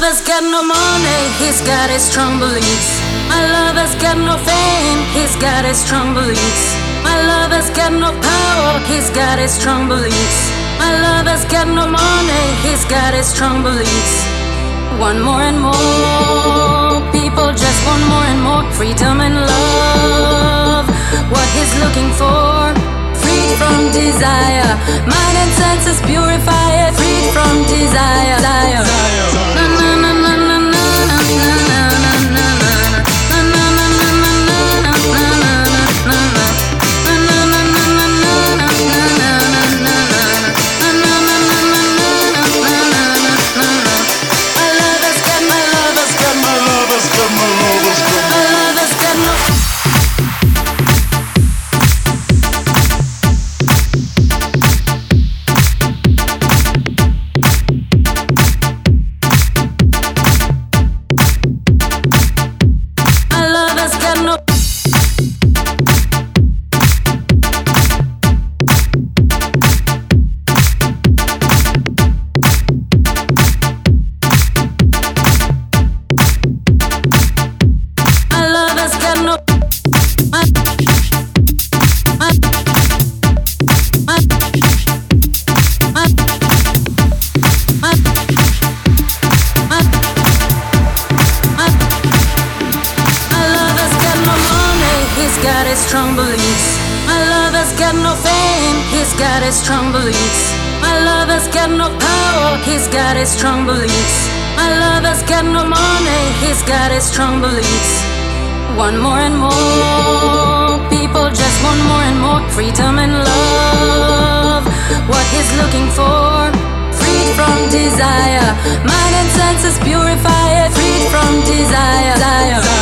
lover's got no money, he's got his strong beliefs. My lover's got no fame, he's got his strong beliefs. My lover's got no power, he's got his strong beliefs. My lover's got no money, he's got his strong beliefs. Want more and more, people just want more and more freedom and love. What he's looking for, freed from desire. Mind and senses purify it, freed from desire. Na na na na na na na na na na. Strong beliefs. My lover's got no fame, he's got his strong beliefs. My lover's got no power, he's got his strong beliefs. My lover's got no money, he's got his strong beliefs. Want more and more, people just want more and more freedom and love. What he's looking for, freed from desire. Mind and senses purify it, freed from desire.